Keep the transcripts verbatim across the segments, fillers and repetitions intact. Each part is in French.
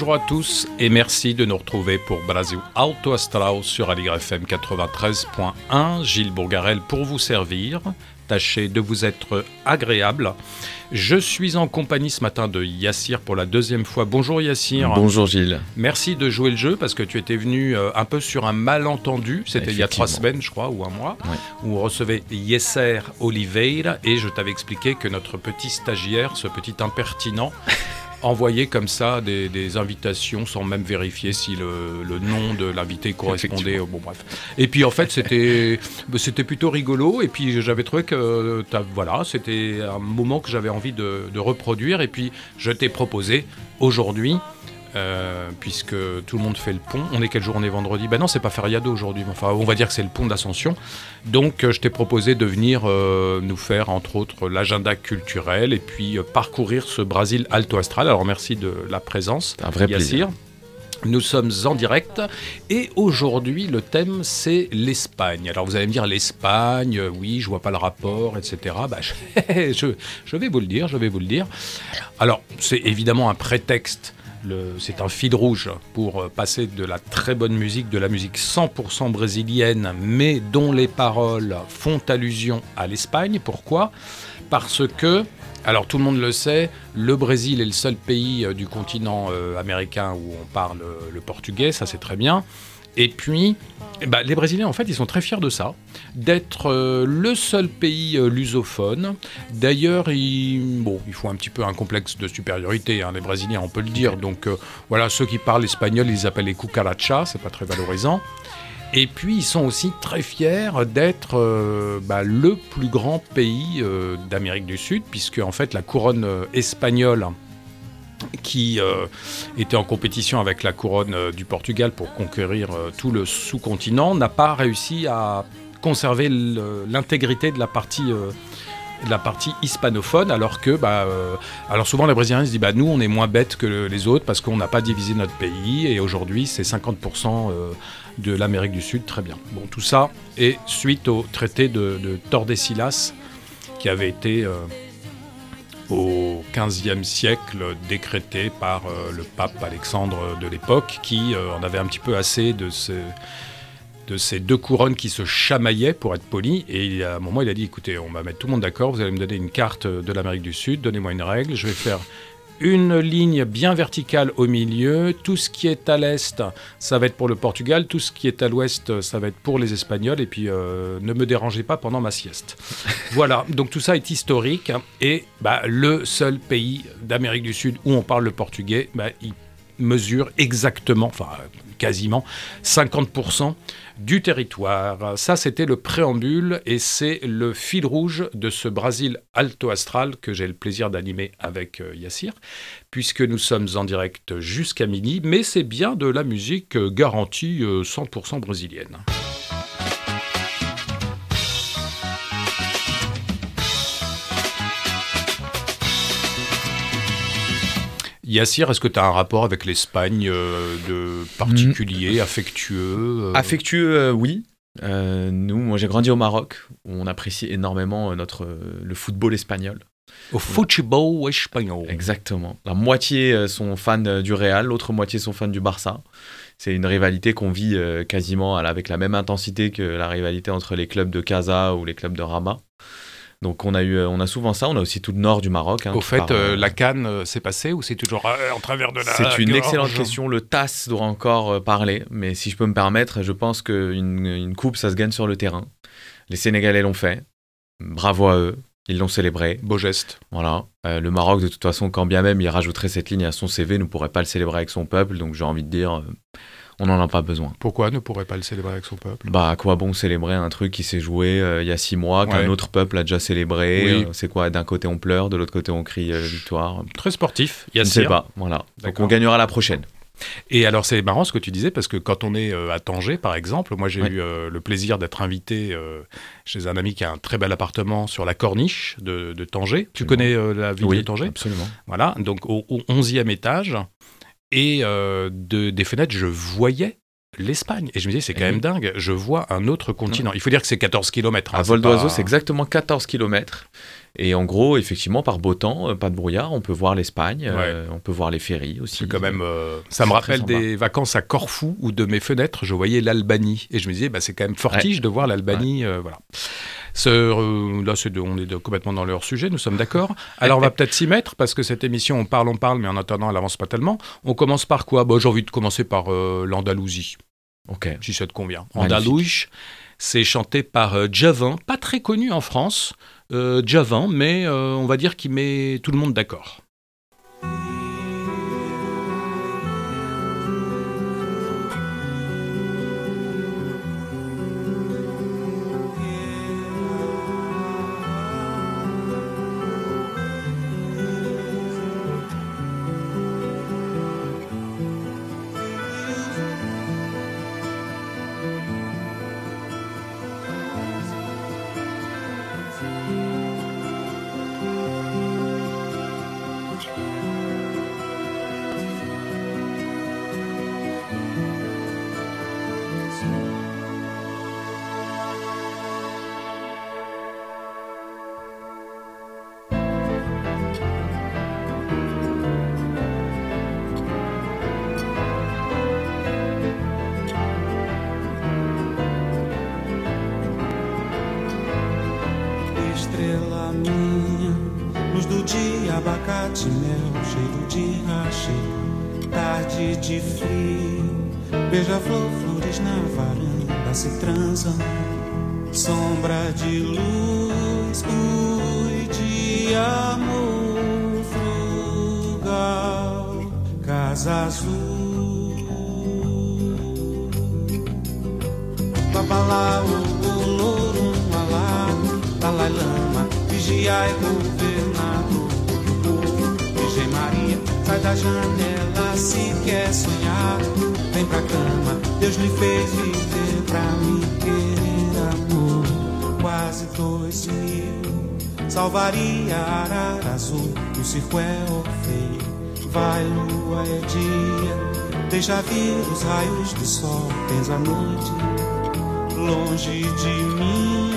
Bonjour à tous et merci de nous retrouver pour Brasil Alto Astral sur Aligre F M quatre-vingt-treize point un. Gilles Bourgarel pour vous servir. Tâchez de vous être agréable. Je suis en compagnie ce matin de Yassir pour la deuxième fois. Bonjour Yassir. Bonjour Gilles. Merci de jouer le jeu parce que tu étais venu euh, un peu sur un malentendu. C'était il y a trois semaines, je crois, ou un mois, ouais. où on recevait Yesser Oliveira et je t'avais expliqué que notre petit stagiaire, ce petit impertinent, envoyait comme ça des, des invitations sans même vérifier si le, le nom de l'invité correspondait. Bon, bref. Et puis en fait, c'était, c'était plutôt rigolo. Et puis j'avais trouvé que voilà, c'était un moment que j'avais envie de, de reproduire. Et puis je t'ai proposé aujourd'hui, euh, puisque tout le monde fait le pont. On est quel jour? On est vendredi? Ben non, c'est pas fériado aujourd'hui. Enfin, on va dire que c'est le pont d'Ascension. Donc, euh, je t'ai proposé de venir euh, nous faire, entre autres, l'agenda culturel et puis euh, parcourir ce Brésil Alto Astral. Alors, merci de la présence, un vrai Yassir. plaisir. Nous sommes en direct et aujourd'hui, le thème, c'est l'Espagne. Alors, vous allez me dire, l'Espagne, euh, oui, je vois pas le rapport, et cetera. Bah, je, je, je vais vous le dire, je vais vous le dire. Alors, c'est évidemment un prétexte. Le, c'est un fil rouge pour passer de la très bonne musique, de la musique cent pour cent brésilienne, mais dont les paroles font allusion à l'Espagne. Pourquoi ? Parce que, alors tout le monde le sait, le Brésil est le seul pays du continent euh, américain où on parle le portugais, ça c'est très bien. Et puis, eh ben, les Brésiliens, en fait, ils sont très fiers de ça, d'être euh, le seul pays euh, lusophone. D'ailleurs, ils, bon, ils font un petit peu un complexe de supériorité, hein, les Brésiliens, on peut le dire. Donc, euh, voilà, ceux qui parlent espagnol, ils appellent les cucarachas, c'est pas très valorisant. Et puis, ils sont aussi très fiers d'être euh, bah, le plus grand pays euh, d'Amérique du Sud, puisque, en fait, la couronne euh, espagnole qui euh, était en compétition avec la couronne euh, du Portugal pour conquérir euh, tout le sous-continent, n'a pas réussi à conserver le, l'intégrité de la partie, euh, de la partie hispanophone, alors que bah, euh, alors souvent les Brésiliens se disent bah, nous on est moins bêtes que le, les autres parce qu'on n'a pas divisé notre pays et aujourd'hui c'est cinquante pour cent euh, de l'Amérique du Sud, très bien. Bon, tout ça est suite au traité de, de Tordesillas qui avait été... Euh, au quinzième siècle, décrété par euh, le pape Alexandre de l'époque, qui euh, en avait un petit peu assez de ces, de ces deux couronnes qui se chamaillaient, pour être poli. Et à un moment, il a dit, écoutez, on va mettre tout le monde d'accord, vous allez me donner une carte de l'Amérique du Sud, donnez-moi une règle, je vais faire une ligne bien verticale au milieu, tout ce qui est à l'est, ça va être pour le Portugal, tout ce qui est à l'ouest, ça va être pour les Espagnols, et puis euh, ne me dérangez pas pendant ma sieste. Voilà, donc tout ça est historique, et bah, le seul pays d'Amérique du Sud où on parle le portugais, bah, il mesure exactement, enfin quasiment, cinquante pour cent du territoire. Ça, c'était le préambule et c'est le fil rouge de ce Brésil Alto Astral que j'ai le plaisir d'animer avec euh, Yassir, puisque nous sommes en direct jusqu'à midi, mais c'est bien de la musique euh, garantie euh, cent pour cent brésilienne. Yassir, est-ce que tu as un rapport avec l'Espagne euh, de particulier, affectueux euh... Affectueux, euh, oui. Euh, nous, moi, j'ai grandi au Maroc, où on apprécie énormément notre, le football espagnol. Au football espagnol. Exactement. La moitié sont fans du Real, l'autre moitié sont fans du Barça. C'est une rivalité qu'on vit euh, quasiment avec la même intensité que la rivalité entre les clubs de Casa ou les clubs de Rabat. Donc on a, eu, on a souvent ça, on a aussi tout le nord du Maroc. Hein, Au fait, part, euh, la CAN euh, s'est passée ou c'est toujours euh, en travers de la C'est une gorge. excellente question, le T A S doit encore euh, parler, mais si je peux me permettre, je pense qu'une une coupe, ça se gagne sur le terrain. Les Sénégalais l'ont fait, bravo à eux, ils l'ont célébré. Beau geste. Voilà. Euh, le Maroc, de toute façon, quand bien même il rajouterait cette ligne à son C V, ne pourrait pas le célébrer avec son peuple, donc j'ai envie de dire... Euh, on n'en a pas besoin. Pourquoi ne pourrait pas le célébrer avec son peuple ? Bah, à quoi bon célébrer un truc qui s'est joué euh, il y a six mois, qu'un ouais. autre peuple a déjà célébré oui. euh, C'est quoi ? D'un côté on pleure, de l'autre côté on crie euh, victoire. Très sportif, Yassir. Je ne sais pas, voilà. Donc on gagnera la prochaine. Et alors c'est marrant ce que tu disais, parce que quand on est euh, à Tanger, par exemple, moi j'ai ouais. eu euh, le plaisir d'être invité euh, chez un ami qui a un très bel appartement sur la corniche de, de Tanger. Tu connais euh, la ville oui, de Tanger ? Absolument. Voilà, donc au, au onzième étage, et euh, de, des fenêtres, je voyais l'Espagne. Et je me disais, c'est quand Et même oui. dingue, je vois un autre continent. Il faut dire que c'est quatorze kilomètres. Hein, À vol c'est d'oiseau, pas- c'est exactement quatorze kilomètres. Et en gros, effectivement, par beau temps, euh, pas de brouillard, on peut voir l'Espagne, euh, on peut voir les ferries aussi. C'est quand même, euh, ça C'est me très rappelle sympa. des vacances à Corfou où de mes fenêtres, je voyais l'Albanie. Et je me disais, bah, c'est quand même fortige de voir l'Albanie. euh, voilà. Ce, euh, là, c'est de- on est de- complètement dans leur sujet, nous sommes d'accord. Alors, on va peut-être s'y mettre parce que cette émission, on parle, on parle, mais en attendant, elle avance pas tellement. On commence par quoi? Bon, j'ai envie de commencer par euh, l'Andalousie, Ok. si ça te convient. Magnifique. Andalouche, c'est chanté par euh, Djavan, pas très connu en France, euh, Djavan, mais euh, on va dire qu'il met tout le monde d'accord. Estrela minha, luz do dia, abacate, mel, cheiro de racheiro, tarde de frio, beija-flor, flores na varanda se transam, sombra de luz, ui, de amor frugal, casa azul, babalá, o louro, alá, Dalai Lama, vigiai governador do povo, Virgem Maria, sai da janela se quer sonhar, vem pra cama, Deus lhe fez viver pra mim querer amor, quase dois mil, salvaria arara azul, o circo é Orfeu, vai lua é dia, deixa vir os raios do sol, tens a noite, longe de mim,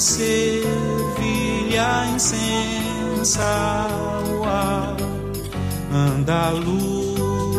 Sevilha incensa, uau, andaluz,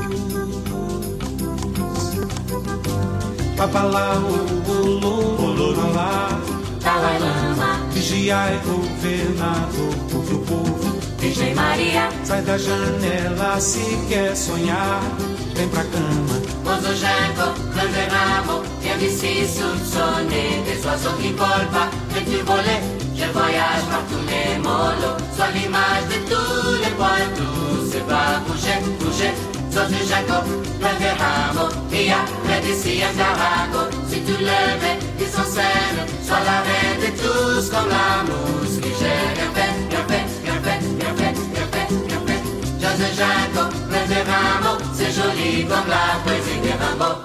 babalá, o louro, lá, Dalai Lama, vigiai governador do povo, Virgem Maria, sai da janela se quer sonhar, vem pra cama, Mozogenko, Canderamo, viens d'ici soupçonner des oiseaux qui volent pas, mais tu volais, je voyage par tous les mollos, sois l'image de tous les poils, tout se va bouger, bouger, Mozogenko, Canderamo, Mia, près d'ici Andarago, si tu levais, ils sont scène, sois la reine de tous comme la mousse, que j'ai rien fait, rien fait, rien fait, rien fait, rien fait, rien fait, Mozogenko, Canderamo, c'est joli comme la poésie des Rimbaud.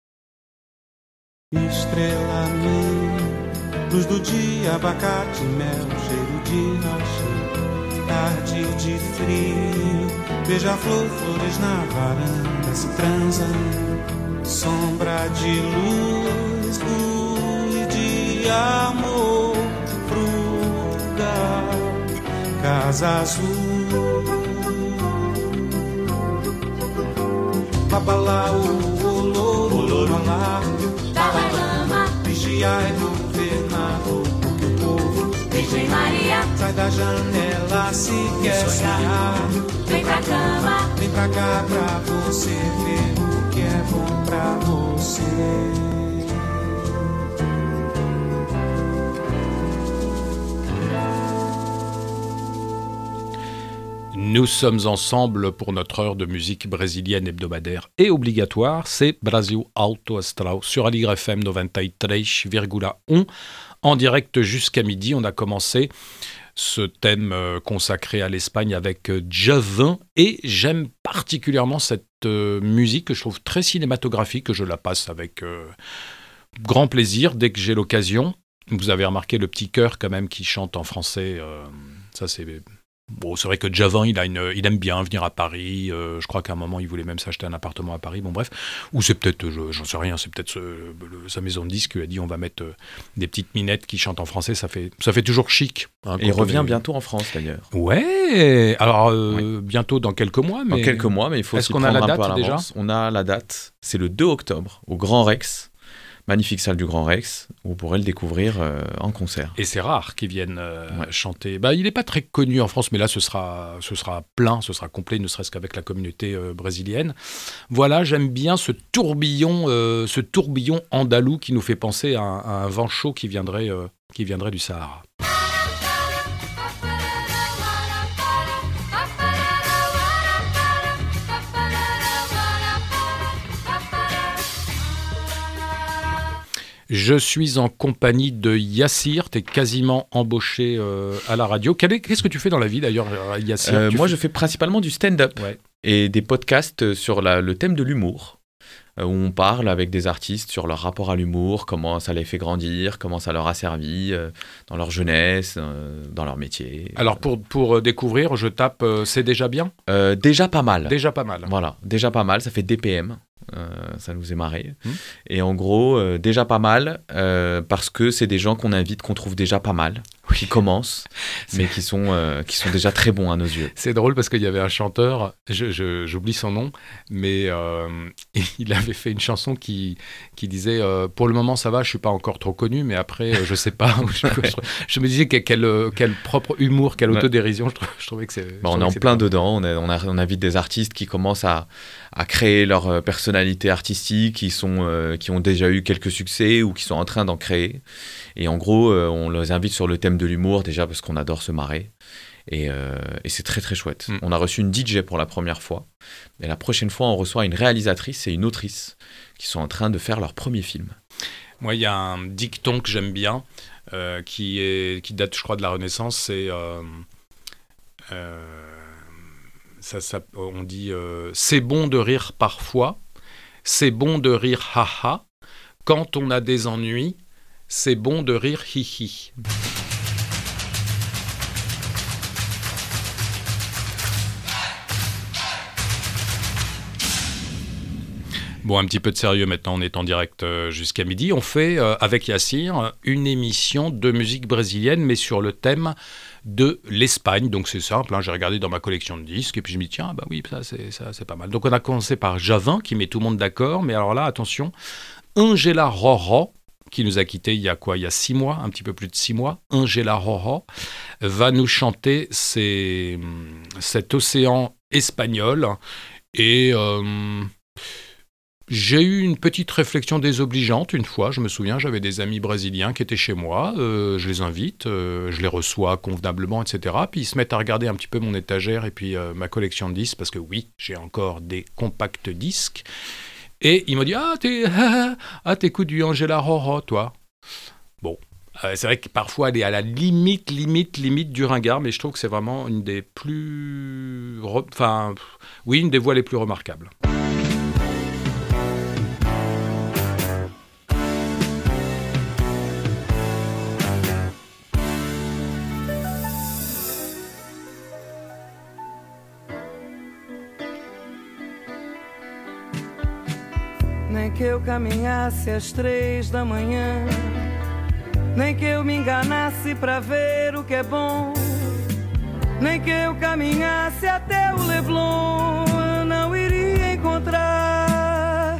estrela minha, luz do dia, abacate, mel, cheiro de racheiro, tarde de frio, beija-flor, flores na varanda se transam, sombra de luz, luz de amor frugal, casa azul, babalá, o louro, alá, Dalai Lama, vigiai governador do povo, Virgem Maria, sai da janela se quer sonhar, vem pra cama, vem pra cá pra você ver o que é bom pra você. Nous sommes ensemble pour notre heure de musique brésilienne hebdomadaire et obligatoire. C'est Brasil Alto Astral sur Aligre F M quatre-vingt-treize virgule un. En direct jusqu'à midi, on a commencé ce thème euh, consacré à l'Espagne avec euh, Djavan. Et j'aime particulièrement cette euh, musique que je trouve très cinématographique, que je la passe avec euh, grand plaisir dès que j'ai l'occasion. Vous avez remarqué le petit chœur quand même qui chante en français. Euh, ça, c'est Bon, c'est vrai que Javan, il, a une, il aime bien venir à Paris. Euh, je crois qu'à un moment, il voulait même s'acheter un appartement à Paris. Bon, bref. Ou c'est peut-être, je, j'en sais rien, c'est peut-être ce, le, sa maison de disques qui lui a dit on va mettre euh, des petites minettes qui chantent en français. Ça fait, ça fait toujours chic. Hein, et il revient est... bientôt en France, d'ailleurs. Ouais. Alors, euh, oui. bientôt dans quelques mois. Mais... Dans quelques mois, mais il faut s'y prendre un peu à l'avance. Déjà on a la date. C'est le deux octobre, au Grand Rex. Magnifique salle du Grand Rex, où vous pourrez le découvrir euh, en concert. Et c'est rare qu'ils viennent euh, ouais. chanter. Bah, il n'est pas très connu en France, mais là, ce sera, ce sera plein, ce sera complet, ne serait-ce qu'avec la communauté euh, brésilienne. Voilà, j'aime bien ce tourbillon, euh, ce tourbillon andalou qui nous fait penser à un, à un vent chaud qui viendrait, euh, qui viendrait du Sahara. Je suis en compagnie de Yassir, tu es quasiment embauché euh, à la radio. Qu'est-ce que tu fais dans la vie d'ailleurs, Yassir euh, Moi, fais... je fais principalement du stand-up ouais. et des podcasts sur la, le thème de l'humour, euh, où on parle avec des artistes sur leur rapport à l'humour, comment ça les fait grandir, comment ça leur a servi euh, dans leur jeunesse, euh, dans leur métier. Alors, pour, pour découvrir, je tape euh, « C'est déjà bien » euh, Déjà pas mal. Déjà pas mal. Voilà, déjà pas mal, ça fait D P M. Euh, ça nous est marré. Mmh. Et en gros, euh, déjà pas mal, euh, parce que c'est des gens qu'on invite, qu'on trouve déjà pas mal, oui. qui commencent, mais qui sont, euh, qui sont déjà très bons à nos yeux. C'est drôle parce qu'il y avait un chanteur, je, je, j'oublie son nom, mais euh, il avait fait une chanson qui, qui disait euh, « Pour le moment, ça va, je suis pas encore trop connu, mais après, euh, je sais pas. » je, je, je me disais quel, quel, quel propre humour, quelle autodérision, je, je trouvais que c'est... Bah, on est en plein dedans, on, a, on, a, on invite des artistes qui commencent à, à créer leur personnalité artistiques qui, sont, euh, qui ont déjà eu quelques succès ou qui sont en train d'en créer. Et en gros, euh, on les invite sur le thème de l'humour, déjà parce qu'on adore se marrer. Et, euh, et c'est très très chouette. Mm. On a reçu une D J pour la première fois. Et la prochaine fois, on reçoit une réalisatrice et une autrice qui sont en train de faire leur premier film. Moi, il y a un dicton que j'aime bien, euh, qui, est, qui date, je crois, de la Renaissance. C'est... Euh, euh, ça, ça, on dit euh, « C'est bon de rire parfois ». C'est bon de rire haha. Quand on a des ennuis, c'est bon de rire hihi. Bon, un petit peu de sérieux maintenant, on est en direct euh, jusqu'à midi. On fait, euh, avec Yassir, une émission de musique brésilienne, mais sur le thème de l'Espagne. Donc c'est simple, hein, j'ai regardé dans ma collection de disques, et puis je me dis, tiens, bah oui, ça c'est, ça, c'est pas mal. Donc on a commencé par Javan, qui met tout le monde d'accord, mais alors là, attention, Angela Roró, qui nous a quittés il y a quoi, il y a six mois, un petit peu plus de six mois, Angela Roró, va nous chanter ces, cet océan espagnol, et... Euh, J'ai eu une petite réflexion désobligeante une fois, je me souviens, j'avais des amis brésiliens qui étaient chez moi, euh, je les invite, euh, je les reçois convenablement, et cetera. Puis ils se mettent à regarder un petit peu mon étagère et puis euh, ma collection de disques, parce que oui, j'ai encore des compacts disques. Et ils m'ont dit « Ah, t'es, ah, t'écoutes du Angela Roró, toi ?» Bon, euh, c'est vrai que parfois elle est à la limite, limite, limite du ringard, mais je trouve que c'est vraiment une des plus... Re... Enfin, oui, une des voix les plus remarquables. Nem que eu caminhasse às três da manhã, nem que eu me enganasse pra ver o que é bom, nem que eu caminhasse até o Leblon, eu não iria encontrar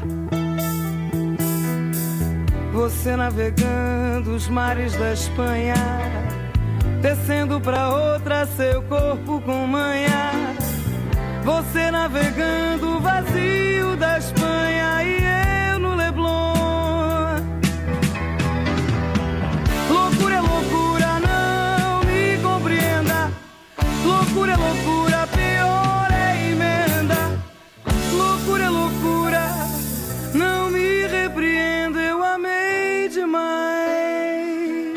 você navegando os mares da Espanha, descendo pra outra seu corpo com manha, você navegando o vazio da Espanha e eu no Leblon. Loucura é loucura, não me compreenda. Loucura é loucura, pior é emenda. Loucura é loucura, não me repreenda. Eu amei demais.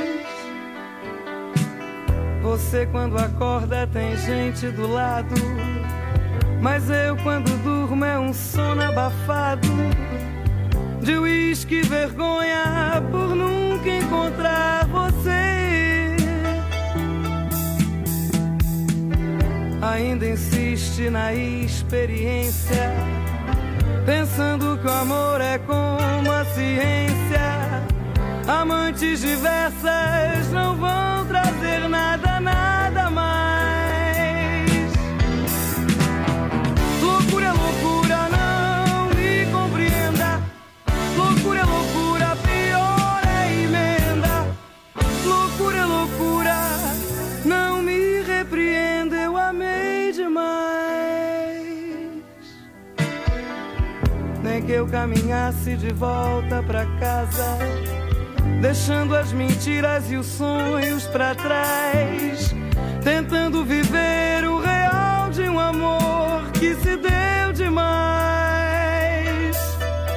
Você quando acorda tem gente do lado, mas eu quando durmo é um sono abafado de uísque e vergonha por nunca encontrar você. ainda insiste na experiência, pensando que o amor é como a ciência. Amantes diversas não vão trazer nada, nada mais. Loucura é loucura, não me compreenda. Loucura é loucura, pior é emenda. Loucura é loucura, não me repreenda, eu amei demais. Nem que eu caminhasse de volta pra casa, deixando as mentiras e os sonhos pra trás, tentando viver o real de um amor que se deu demais.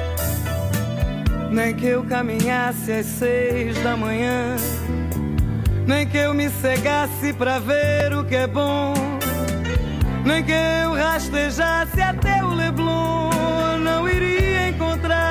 Nem que eu caminhasse às seis da manhã, nem que eu me cegasse pra ver o que é bom, nem que eu rastejasse até o Leblon, não iria encontrar.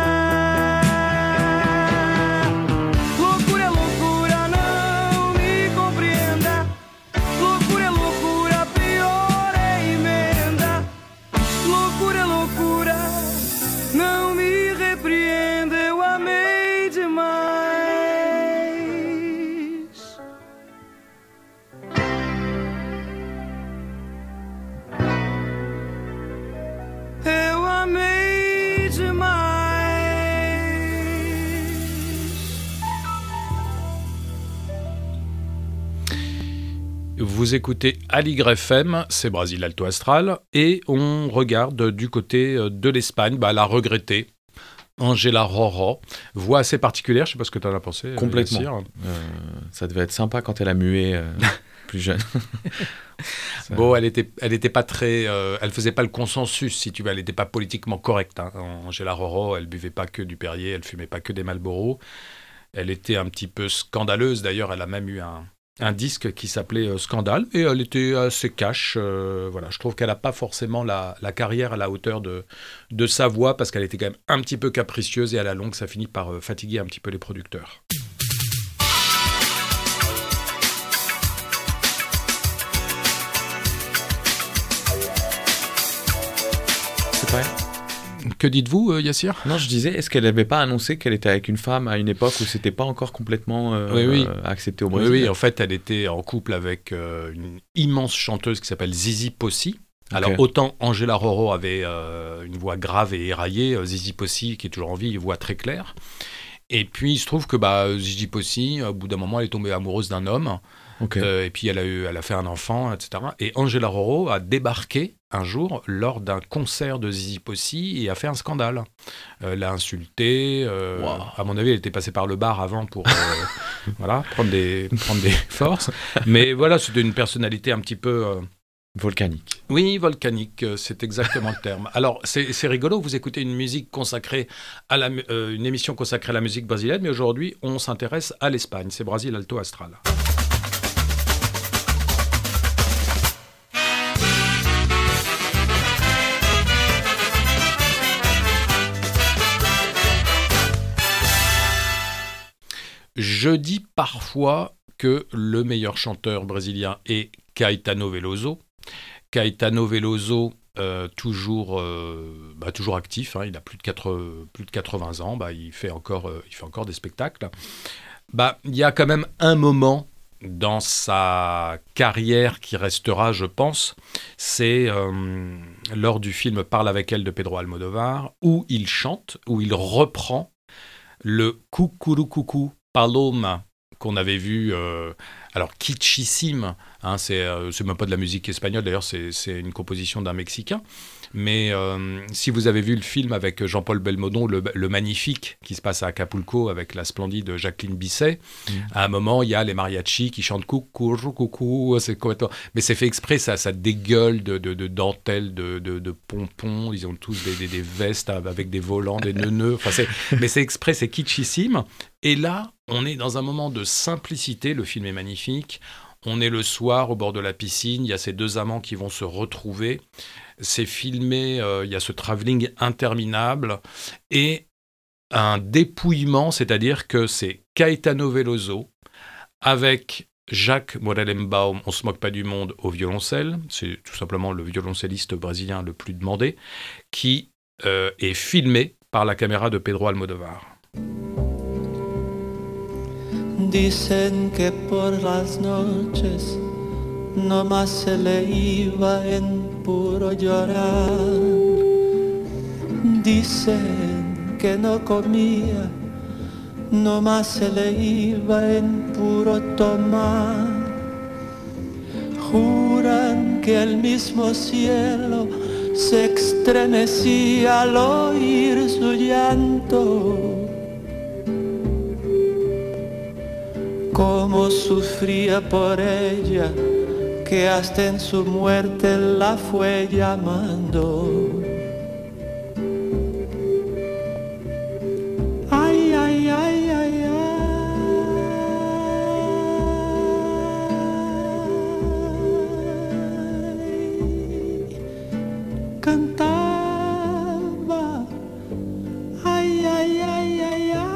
Vous écoutez Aligre F M, c'est Brasil Alto Astral, et on regarde du côté de l'Espagne, bah, la regrettée Angela Roró, voix assez particulière, je ne sais pas ce que tu en as pensé. Complètement. Euh, ça devait être sympa quand elle a mué euh, plus jeune. Ça... Bon, elle était, elle était pas très, euh, elle faisait pas le consensus, si tu veux, elle n'était pas politiquement correcte. Hein. Angela Roró, elle buvait pas que du Perrier, elle fumait pas que des Marlboro. Elle était un petit peu scandaleuse, d'ailleurs, elle a même eu un... un disque qui s'appelait euh, Scandale, et elle était assez cash. Euh, voilà, je trouve qu'elle n'a pas forcément la, la carrière à la hauteur de, de sa voix, parce qu'elle était quand même un petit peu capricieuse, et à la longue, ça finit par euh, fatiguer un petit peu les producteurs. C'est vrai. Que dites-vous, euh, Yassir ? Non, je disais, est-ce qu'elle n'avait pas annoncé qu'elle était avec une femme à une époque où c'était pas encore complètement euh, oui, oui. Euh, accepté au Brésil ? Oui, oui, en fait, elle était en couple avec euh, une immense chanteuse qui s'appelle Zizi Possi. Alors, okay. Autant Angela Roró avait euh, une voix grave et éraillée, euh, Zizi Possi, qui est toujours en vie, une voix très claire. Et puis, il se trouve que bah, Zizi Possi, au bout d'un moment, elle est tombée amoureuse d'un homme. Okay. Euh, et puis, elle a, eu, elle a fait un enfant, et cetera. Et Angela Roró a débarqué un jour lors d'un concert de Zizi Possi et a fait un scandale. Euh, l'a insulté. Euh, wow. À mon avis, elle était passée par le bar avant pour euh, voilà, prendre, des, prendre des forces. Mais voilà, c'était une personnalité un petit peu... Euh, volcanique. Oui, volcanique, c'est exactement le terme. Alors, c'est, c'est rigolo, vous écoutez une musique consacrée à la, euh, une émission consacrée à la musique brésilienne, mais aujourd'hui, on s'intéresse à l'Espagne. C'est Brasil Alto Astral. Je dis parfois que le meilleur chanteur brésilien est Caetano Veloso. Caetano Veloso, euh, toujours, euh, bah, toujours actif, hein, il a plus de, quatre, plus de quatre-vingts ans, bah, il, fait encore, euh, il fait encore des spectacles. Bah, il y a quand même un moment dans sa carrière qui restera, je pense, c'est euh, lors du film Parle avec elle de Pedro Almodovar, où il chante, où il reprend le Cucurucucu Paloma qu'on avait vu, euh, alors kitschissime, hein, c'est, euh, c'est même pas de la musique espagnole, d'ailleurs c'est, c'est une composition d'un Mexicain, mais euh, si vous avez vu le film avec Jean-Paul Belmondo, le, le Magnifique, qui se passe à Acapulco avec la splendide Jacqueline Bisset, mmh. à un moment il y a les mariachis qui chantent coucou, coucou, c'est complètement... mais c'est fait exprès, ça, ça dégueule de, de, de dentelles, de, de, de pompons, ils ont tous des, des, des vestes avec des volants, des nœuds, enfin, c'est... mais c'est exprès, c'est kitschissime, et là on est dans un moment de simplicité, le film est magnifique, on est le soir au bord de la piscine, il y a ces deux amants qui vont se retrouver, c'est filmé, euh, il y a ce travelling interminable et un dépouillement, c'est-à-dire que c'est Caetano Veloso avec Jacques Morelenbaum, on se moque pas du monde au violoncelle, c'est tout simplement le violoncelliste brésilien le plus demandé, qui euh, est filmé par la caméra de Pedro Almodóvar. Dicen que por las noches nomás se le iba en puro llorar. Dicen que no comía, nomás se le iba en puro tomar. Juran que el mismo cielo se estremecía al oír su llanto. Cómo sufría por ella, que hasta en su muerte la fue llamando. Ay, ay, ay, ay, ay. Cantaba. Ay, ay, ay, ay, ay.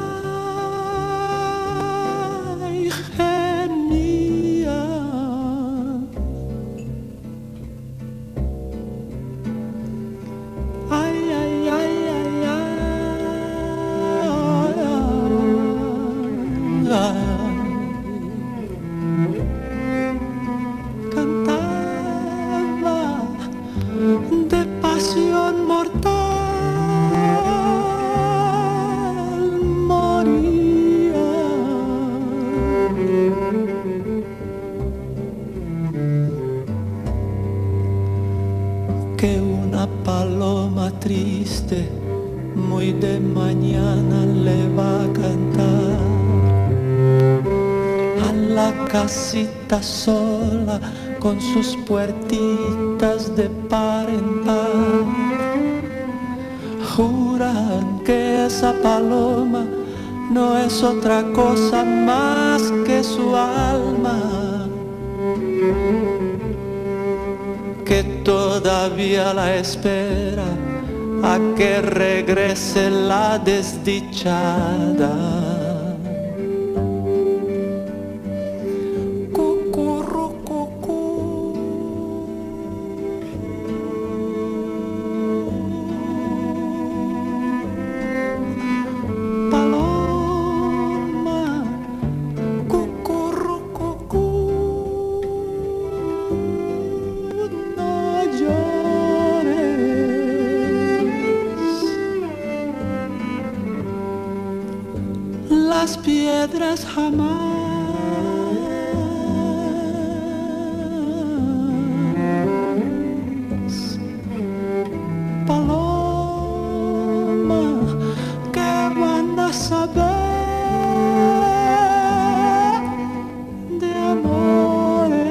Gemía. Ay, ay, ay, ay, ay, ay. Cantaba de pasión mortal, moría. Que una paloma triste muy de mañana le va a cantar a la casita sola con sus puertitas de par en par. Juran que esa paloma no es otra cosa más que su alma, que todavía la espera a que regrese la desdichada. Las piedras jamás paloma, que van a saber de amores.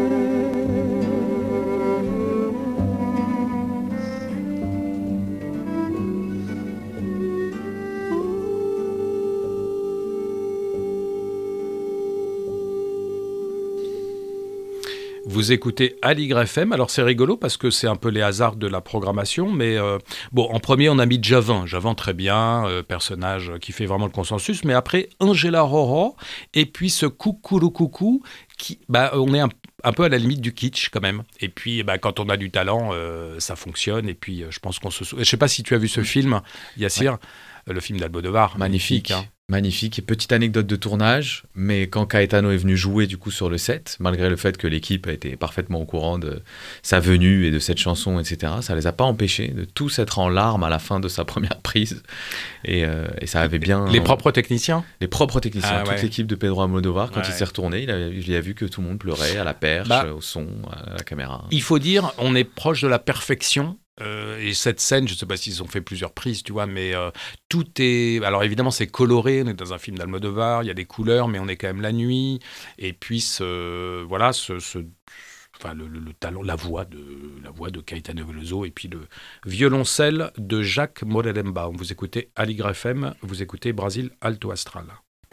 Vous écoutez Aligre F M, alors c'est rigolo parce que c'est un peu les hasards de la programmation, mais euh, bon, en premier on a mis Djavan, Djavan très bien, euh, personnage qui fait vraiment le consensus, mais après Angela Roro, et puis ce Coucourou Coucou, qui, bah, on est un, un peu à la limite du kitsch quand même, et puis bah, quand on a du talent, euh, ça fonctionne, et puis euh, je pense qu'on se souvient, je sais pas si tu as vu ce film, Yassir, ouais. Le film d'Almodóvar, magnifique, magnifique hein. Magnifique. Et petite anecdote de tournage, mais quand Caetano est venu jouer du coup sur le set, malgré le fait que l'équipe a été parfaitement au courant de sa venue et de cette chanson, et cetera, ça les a pas empêchés de tous être en larmes à la fin de sa première prise. Et, euh, et ça avait bien... Les propres techniciens Les propres techniciens, ah, toute ouais. l'équipe de Pedro Almodóvar, quand ouais. il s'est retourné, il a, il a vu que tout le monde pleurait à la perche, bah, au son, à la caméra. Il faut dire, on est proche de la perfection. Euh, et cette scène, je ne sais pas s'ils ont fait plusieurs prises, tu vois, mais euh, tout est... Alors évidemment, c'est coloré, on est dans un film d'Almodóvar, il y a des couleurs, mais on est quand même la nuit. Et puis, ce, voilà, ce, ce, enfin, le, le, le talent, la voix de, la voix de Caetano Veloso et puis le violoncelle de Jacques Morelenbaum. Vous écoutez Aligre F M, vous écoutez Brasil Alto Astral.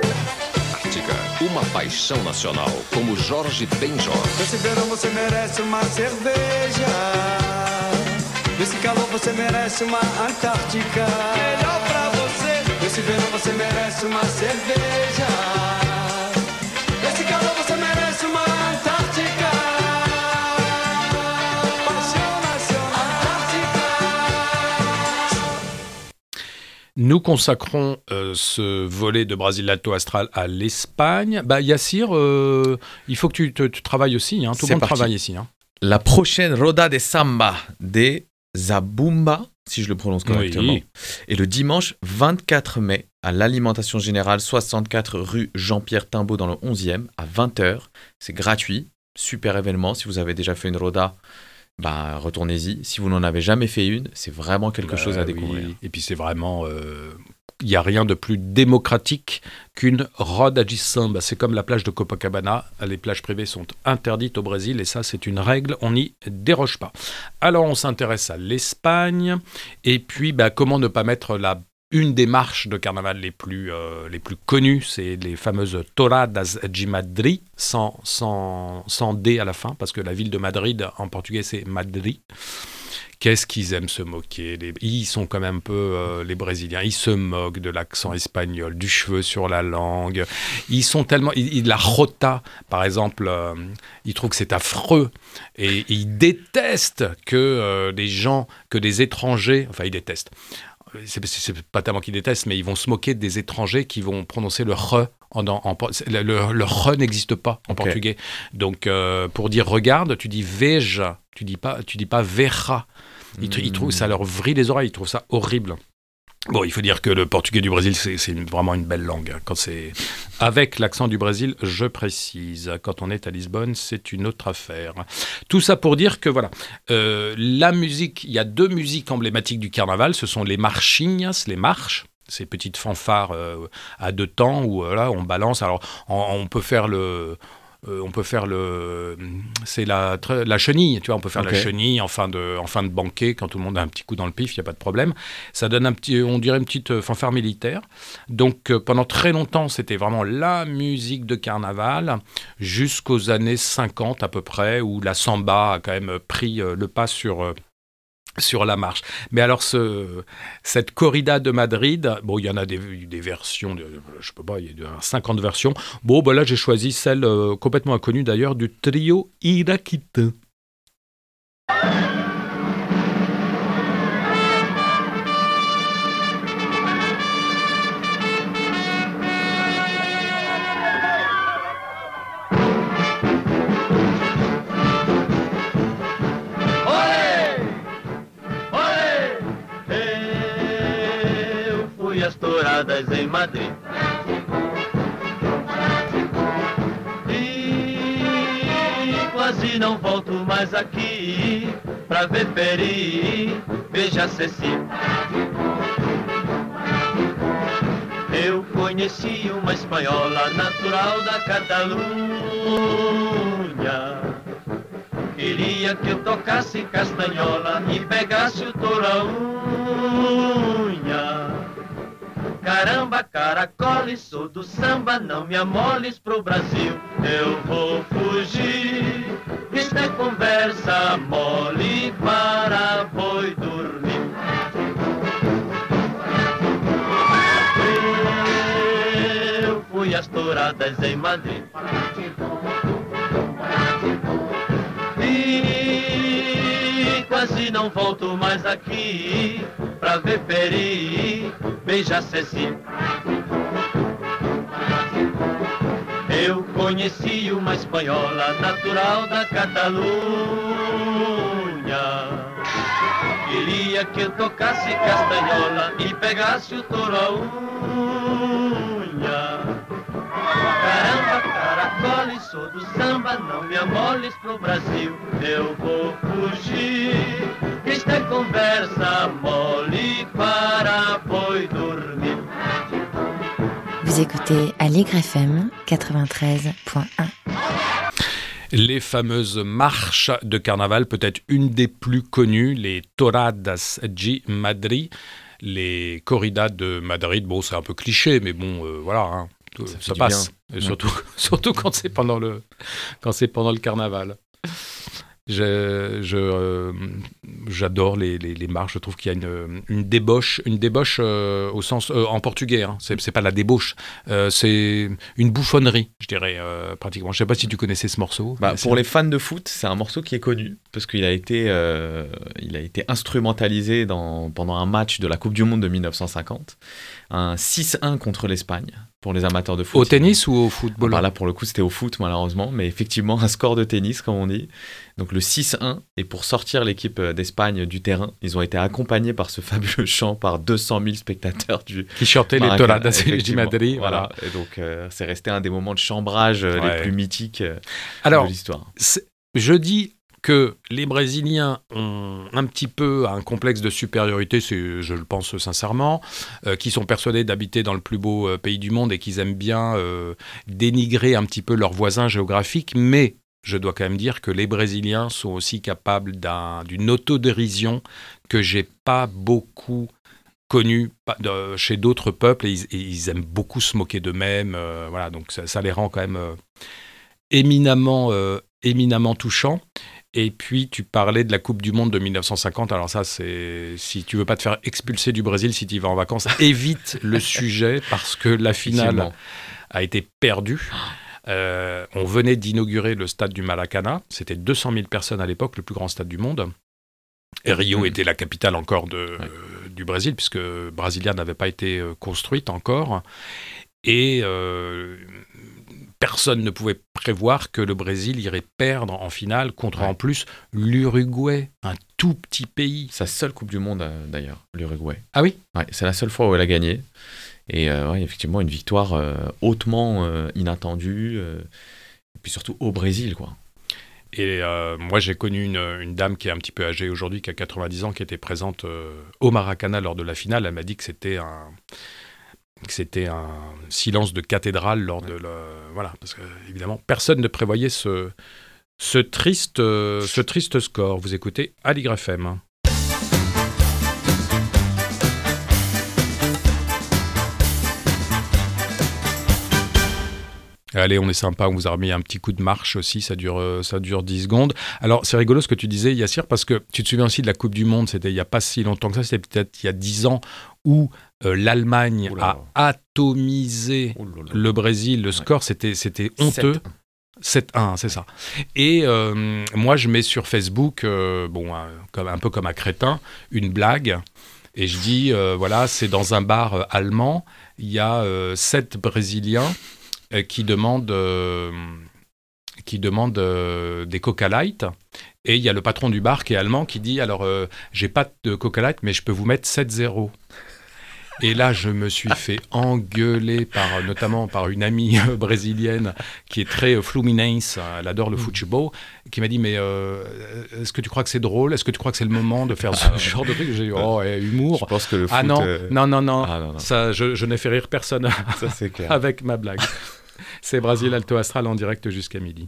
Uma paixão nacional, como Jorge Benjor. Esse verão você merece uma cerveja. Nesse calor você merece uma Antártica. Melhor pra você. Nesse verão você merece uma cerveja. Nesse calor você merece Nous consacrons euh, ce volet de Brasilato Astral à l'Espagne. Bah, Yassir, euh, il faut que tu, te, tu travailles aussi. Hein. Tout C'est le monde parti. travaille ici. Hein. La prochaine Roda de Samba de Zabumba, si je le prononce correctement, Oui. est le dimanche vingt-quatre mai à l'Alimentation Générale, soixante-quatre rue Jean-Pierre Timbaud dans le onzième, à vingt heures. C'est gratuit, super événement. Si vous avez déjà fait une Roda, bah, retournez-y. Si vous n'en avez jamais fait une, c'est vraiment quelque Bah, chose à oui. découvrir. Et puis c'est vraiment... euh, il n'y a rien de plus démocratique qu'une roda de samba. C'est comme la plage de Copacabana. Les plages privées sont interdites au Brésil et ça, c'est une règle. On n'y déroge pas. Alors, on s'intéresse à l'Espagne. Et puis, bah, comment ne pas mettre la une des marches de carnaval les plus, euh, les plus connues, c'est les fameuses Touradas de Madrid, sans, sans, sans D à la fin, parce que la ville de Madrid, en portugais, c'est Madrid. Qu'est-ce qu'ils aiment se moquer. Les... Ils sont quand même un peu, euh, les Brésiliens, ils se moquent de l'accent espagnol, du cheveu sur la langue. Ils sont tellement... Ils, ils- la rota, par exemple, euh, ils trouvent que c'est affreux. Et ils détestent que euh, des gens, que des étrangers... Enfin, ils détestent. C'est, c'est, c'est pas tellement qu'ils détestent, mais ils vont se moquer des étrangers qui vont prononcer le re. En, en, en- le, le, le re n'existe pas en Ok. portugais. Donc, euh, pour dire regarde, tu dis veja. Tu dis pas, tu dis pas verra. Ils, tr- ils trouvent, ça leur vrille les oreilles, ils trouvent ça horrible. Bon, il faut dire que le portugais du Brésil, c'est, c'est une- vraiment une belle langue. Quand c'est avec l'accent du Brésil, je précise. Quand on est à Lisbonne, c'est une autre affaire. Tout ça pour dire que voilà, euh, la musique, il y a deux musiques emblématiques du carnaval. Ce sont les marchinhas, les marches. Ces petites fanfares euh, à deux temps où euh, là on balance. Alors on, on peut faire le, euh, on peut faire le, c'est la, tre- la chenille. Tu vois, on peut faire Ok. la chenille en fin de, en fin de banquet quand tout le monde a un petit coup dans le pif, il y a pas de problème. Ça donne un petit, on dirait une petite euh, fanfare militaire. Donc euh, pendant très longtemps, c'était vraiment la musique de carnaval jusqu'aux années cinquante à peu près, où la samba a quand même pris euh, le pas sur euh, sur la marche. Mais alors, ce, cette corrida de Madrid, bon, il y en a des, des versions, de, je peux pas, il y a cinquante versions. Bon, ben là, j'ai choisi celle euh, complètement inconnue d'ailleurs, du trio Iraquita. Eu fui às touradas em Madrid. E quase não volto mais aqui pra ver Peri, veja Ceci. Eu conheci uma espanhola natural da Catalunha. Queria que eu tocasse castanhola e pegasse o touro à unha. Caramba, caracole, sou do samba, não me amoles pro Brasil. Eu vou fugir, isto é conversa mole para boi dormir. Eu fui às touradas em Madrid. E quase não volto mais aqui pra ver Peri, beija Ceci. Eu conheci uma espanhola natural da Catalunha. Queria que eu tocasse castanhola e pegasse o touro à unha. Caramba, caracole, sou do samba, não me amoles pro Brasil. Eu vou fugir, isto é conversa mole para boi dormir. Vous écoutez Aligre F M quatre-vingt-treize point un. Les fameuses marches de carnaval, peut-être une des plus connues, les Touradas de Madrid, les corridas de Madrid. Bon, c'est un peu cliché, mais bon, euh, voilà, hein, tout- Ça fait ça du passe. bien. Et surtout, surtout quand c'est pendant le, quand c'est pendant le carnaval. Je, je, euh, j'adore les, les, les marches. Je trouve qu'il y a une, une débauche, une débauche euh, au sens euh, en portugais. Hein. C'est, c'est pas la débauche, euh, c'est une bouffonnerie, je dirais euh, pratiquement. Je sais pas si tu connaissais ce morceau. Bah, pour les fans de foot, c'est un morceau qui est connu parce qu'il a été, euh, il a été instrumentalisé dans, pendant un match de la Coupe du Monde de mille neuf cent cinquante, un six un contre l'Espagne. Pour les amateurs de foot. Au tennis ou au football? Bah là, pour le coup, c'était au foot, malheureusement, mais effectivement, un score de tennis, comme on dit. Donc le six un, et pour sortir l'équipe d'Espagne du terrain, ils ont été accompagnés par ce fabuleux chant par deux cent mille spectateurs du qui chantaient les tonadas de Madrid. Voilà. Et donc, euh, c'est resté un des moments de chambrage euh, ouais. les plus mythiques euh, Alors, de l'histoire. Je dis que les Brésiliens ont un petit peu un complexe de supériorité, c'est, je le pense sincèrement, euh, qui sont persuadés d'habiter dans le plus beau euh, pays du monde et qu'ils aiment bien euh, dénigrer un petit peu leurs voisins géographiques, mais je dois quand même dire que les Brésiliens sont aussi capables d'un, d'une autodérision que j'ai pas beaucoup connue de, chez d'autres peuples, et ils, et ils aiment beaucoup se moquer d'eux-mêmes, euh, voilà, donc ça, ça les rend quand même euh, éminemment, euh, éminemment touchants. Et puis, tu parlais de la Coupe du Monde de mille neuf cent cinquante. Alors ça, c'est... Si tu veux pas te faire expulser du Brésil si tu y vas en vacances, évite le sujet parce que la finale a été perdue. Euh, on venait d'inaugurer le stade du Maracanã. C'était deux cent mille personnes à l'époque, le plus grand stade du monde. Et Rio mmh. était la capitale encore de, ouais. euh, du Brésil, puisque Brasilia n'avait pas été euh, construite encore. Et... Euh, personne ne pouvait prévoir que le Brésil irait perdre en finale contre, ouais. en plus, l'Uruguay, un tout petit pays. Sa seule Coupe du Monde, euh, d'ailleurs, l'Uruguay. Ah oui ? Ouais, c'est la seule fois où elle a gagné. Et euh, ouais, effectivement, une victoire euh, hautement euh, inattendue. Euh, et puis surtout au Brésil, quoi. Et euh, moi, j'ai connu une, une dame qui est un petit peu âgée aujourd'hui, qui a quatre-vingt-dix ans, qui était présente euh, au Maracanã lors de la finale. Elle m'a dit que c'était un... que c'était un silence de cathédrale lors de la... Voilà, parce que, évidemment, personne ne prévoyait ce, ce, triste, euh, ce triste score. Vous écoutez Aligre F M. Allez, on est sympa, on vous a remis un petit coup de marche aussi, ça dure, ça dure dix secondes. Alors, c'est rigolo ce que tu disais, Yassir, parce que tu te souviens aussi de la Coupe du Monde, c'était il n'y a pas si longtemps que ça, c'était peut-être il y a dix ans, où euh, l'Allemagne a atomisé le Brésil. Le score, ouais. c'était, c'était honteux. sept un, c'est ça. Et euh, moi, je mets sur Facebook, euh, bon, un, comme, un peu comme un crétin, une blague. Et je dis, euh, voilà, c'est dans un bar euh, allemand, il y a euh, sept Brésiliens euh, qui demandent, euh, qui demandent euh, des Coca Light. Et il y a le patron du bar qui est allemand qui dit, alors, euh, j'ai pas de Coca Light, mais je peux vous mettre sept zéro. Et là, je me suis fait engueuler, par, notamment par une amie euh, brésilienne qui est très euh, Fluminense, elle adore le football, qui m'a dit, mais euh, est-ce que tu crois que c'est drôle ? Est-ce que tu crois que c'est le moment de faire ce ah, genre de truc ? J'ai dit, oh, eh, humour. Je pense que le foot... Ah non, euh... non, non, non, ah, non, non. Ça, je, je n'ai fait rire personne ça, c'est clair. avec ma blague. C'est Brasil Alto Astral en direct jusqu'à midi.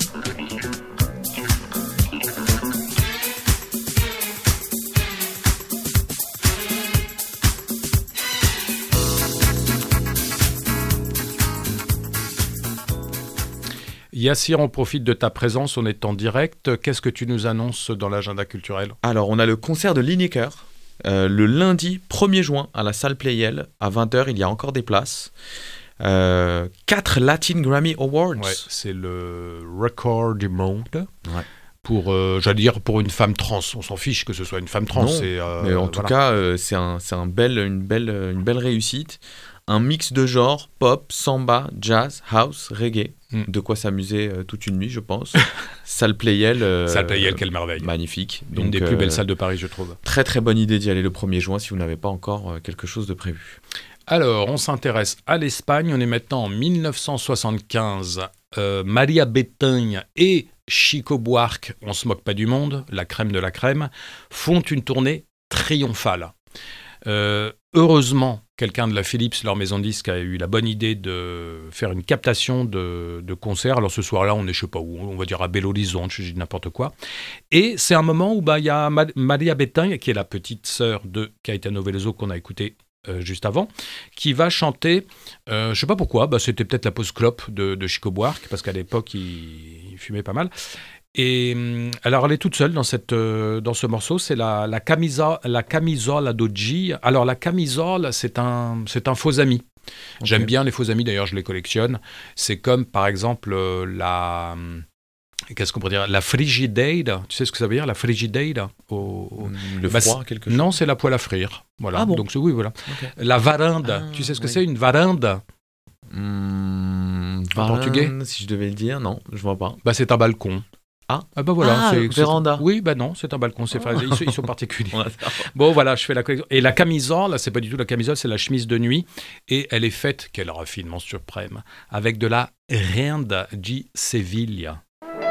Yassir, on profite de ta présence, on est en direct. Qu'est-ce que tu nous annonces dans l'agenda culturel ? Alors, on a le concert de Lineker euh, le lundi premier juin à la salle Playel à vingt heures. Il y a encore des places. Euh, quatre Latin Grammy Awards. Ouais, c'est le record du monde. Ouais. Pour, euh, j'allais dire, pour une femme trans. On s'en fiche que ce soit une femme trans. Non, c'est, euh, mais en tout voilà. cas, euh, c'est, un, c'est un bel, une, belle, une belle réussite. Un mix de genres, pop, samba, jazz, house, reggae. Mm. De quoi s'amuser euh, toute une nuit, je pense. Salle Playel. Euh, salle Playel, quelle merveille. Magnifique. Une Donc, des plus euh, belles salles de Paris, je trouve. Très, très bonne idée d'y aller le premier juin si vous n'avez pas encore euh, quelque chose de prévu. Alors, on s'intéresse à l'Espagne. On est maintenant en dix-neuf cent soixante-quinze. Euh, Maria Bethânia et Chico Buarque, on se moque pas du monde, la crème de la crème, font une tournée triomphale. Euh, heureusement, quelqu'un de la Philips, leur maison de disques, a eu la bonne idée de faire une captation de, de concert. Alors ce soir-là, on est je sais pas où, on va dire à Belo Horizonte, je dis n'importe quoi. Et c'est un moment où bah, y a Maria Bethânia, qui est la petite sœur de Caetano Veloso qu'on a écouté euh, juste avant, qui va chanter, euh, je sais pas pourquoi, bah, c'était peut-être la pause clope de, de Chico Buarque, parce qu'à l'époque, il, il fumait pas mal. Et hum, alors, elle est toute seule dans, cette, euh, dans ce morceau. C'est la, la, camisa, la camisola d'Oggi. Alors, la camisole, c'est un, c'est un faux ami. Okay. J'aime bien les faux amis, d'ailleurs, je les collectionne. C'est comme, par exemple, euh, la... Qu'est-ce qu'on pourrait dire ? La Frigidaire. Tu sais ce que ça veut dire, la Frigidaire au... Le bah, froid, quelque chose. Non, c'est la poêle à frire. Voilà. Ah bon ? Donc, oui, voilà. Okay. La varande. Ah, tu sais ce que oui. c'est, une varande ? Mmh, en portugais ? Si je devais le dire, non, je vois pas. Bah, c'est un balcon. Ah, ah bah voilà, ah, c'est, véranda. C'est, oui, bah non, c'est un balcon, c'est, oh. ils, sont, ils sont particuliers. Bon, voilà, je fais la collection. Et la camisole, c'est pas du tout la camisole, c'est la chemise de nuit. Et elle est faite, quel raffinement suprême, avec de la renda de Sevilla.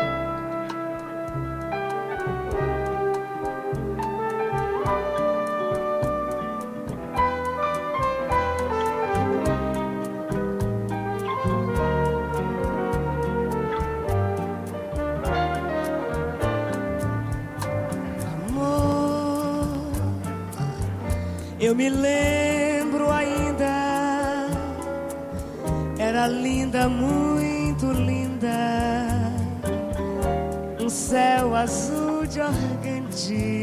Eu me lembro ainda, era linda, muito linda, um céu azul de organdi,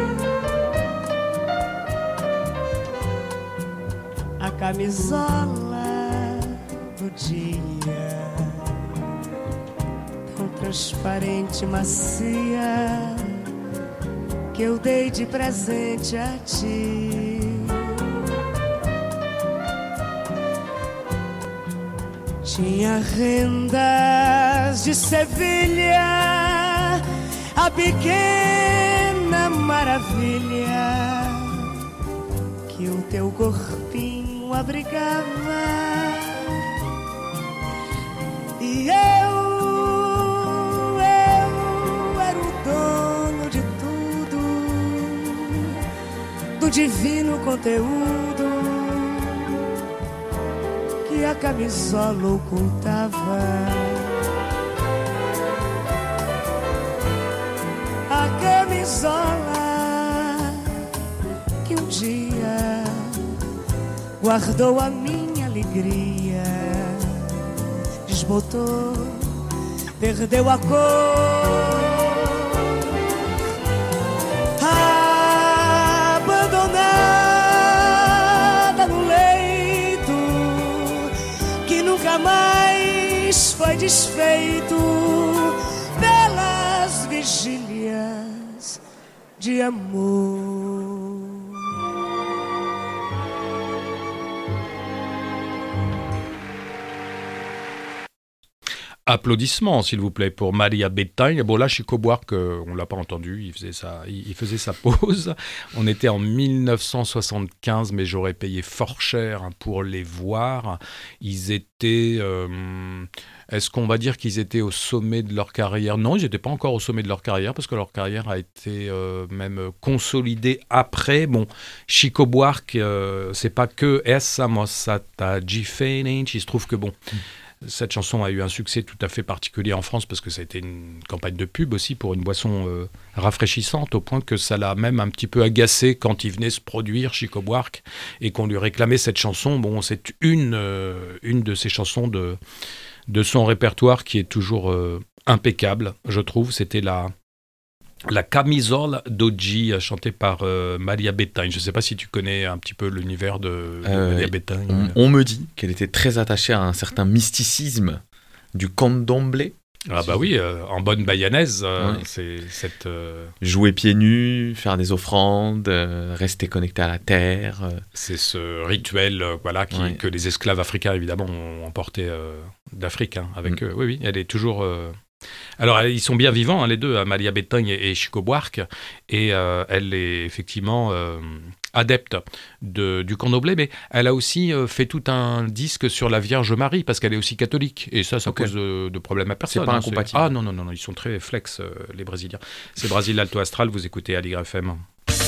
a camisola do dia, tão transparente, macia, que eu dei de presente a ti. Tinha rendas de Sevilha, a pequena maravilha que o teu corpinho abrigava. E eu, eu era o dono de tudo, do divino conteúdo que a camisola ocultava. A camisola que um dia guardou a minha alegria, desbotou, perdeu a cor, abandonada no leito que nunca mais foi desfeito pelas vigílias de amor. Applaudissements, s'il vous plaît, pour Maria Bethânia. Bon, là, Chico Buarque, euh, on ne l'a pas entendu, il faisait, sa, il, il faisait sa pause. On était en dix-neuf cent soixante-quinze, mais j'aurais payé fort cher pour les voir. Ils étaient... Euh, est-ce qu'on va dire qu'ils étaient au sommet de leur carrière ? Non, ils n'étaient pas encore au sommet de leur carrière, parce que leur carrière a été euh, même consolidée après. Bon, Chico Buarque, euh, c'est pas que « Essa moça tá diferente ». Il se trouve que, bon... Mm. Cette chanson a eu un succès tout à fait particulier en France parce que ça a été une campagne de pub aussi pour une boisson euh, rafraîchissante, au point que ça l'a même un petit peu agacé quand il venait se produire, Chico Buarque, et qu'on lui réclamait cette chanson. Bon, c'est une, euh, une de ces chansons de, de son répertoire qui est toujours euh, impeccable, je trouve. C'était la... La camisola d'Oggi, chantée par euh, Maria Bethânia. Je ne sais pas si tu connais un petit peu l'univers de, de euh, Maria Bethânia. On, on me dit qu'elle était très attachée à un certain mysticisme du candomblé. Ah bah oui, euh, en bonne bayanaise, euh, ouais. c'est cette... Euh... Jouer pieds nus, faire des offrandes, euh, rester connecté à la terre. Euh... C'est ce rituel euh, voilà, qui, ouais. que les esclaves africains, évidemment, ont emporté euh, d'Afrique hein, avec mm. eux. Oui, oui, elle est toujours... Euh... Alors, ils sont bien vivants, hein, les deux, Maria Bethânia et Chico Buarque, et euh, elle est effectivement euh, adepte de, du candomblé, mais elle a aussi euh, fait tout un disque sur la Vierge Marie, parce qu'elle est aussi catholique, et ça, ça okay. cause de, de problème à personne. C'est pas hein, incompatible. C'est... Ah non, non, non, ils sont très flex, euh, les Brésiliens. C'est Brasil Alto Astral, vous écoutez Aligre F M.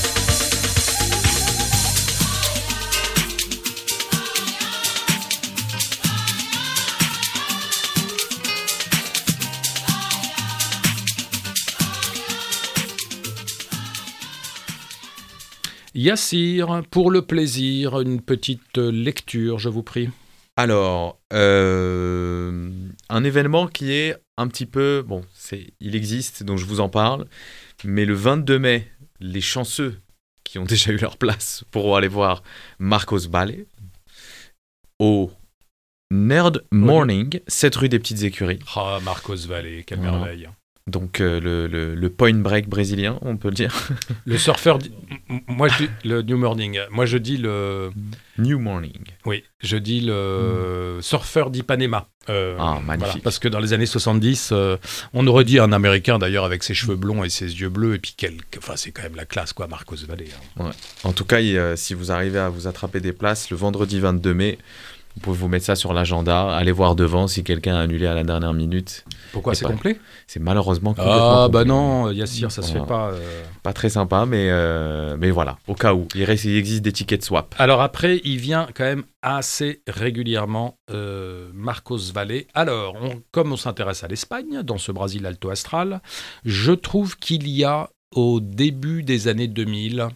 Yassir, pour le plaisir, une petite lecture, je vous prie. Alors, euh, un événement qui est un petit peu... Bon, c'est, il existe, donc je vous en parle. Mais le vingt-deux mai, les chanceux qui ont déjà eu leur place pourront aller voir Marcos Valle au Nerd Morning, sept rue des Petites Écuries. Ah, Marcos Valle, quelle Voilà. merveille. Donc euh, le, le, le point break brésilien, on peut le dire. Le surfeur, di- m- moi je dis le New Morning, moi je dis le... New Morning. Oui, je dis le surfeur d'Ipanema. Euh, Ah, magnifique. voilà, parce que dans les années soixante-dix, euh, on aurait dit un Américain d'ailleurs avec ses cheveux blonds et ses yeux bleus, et puis quelques... enfin, c'est quand même la classe, quoi, Marcos Valle. hein. Ouais. En tout cas, il, euh, si vous arrivez à vous attraper des places, le vendredi vingt-deux mai, vous pouvez vous mettre ça sur l'agenda, aller voir devant si quelqu'un a annulé à la dernière minute. Pourquoi Et c'est pas- complet C'est malheureusement complètement Ah, complet. bah non, Yassir, ça se Voilà. fait pas. euh. Pas très sympa, mais, euh, mais voilà, au cas où. Il, reste, il existe des tickets de swap. Alors après, il vient quand même assez régulièrement, euh, Marcos Valle. Alors, on- comme on s'intéresse à l'Espagne, dans ce Brésil Alto Astral, je trouve qu'il y a, au début des années deux mille,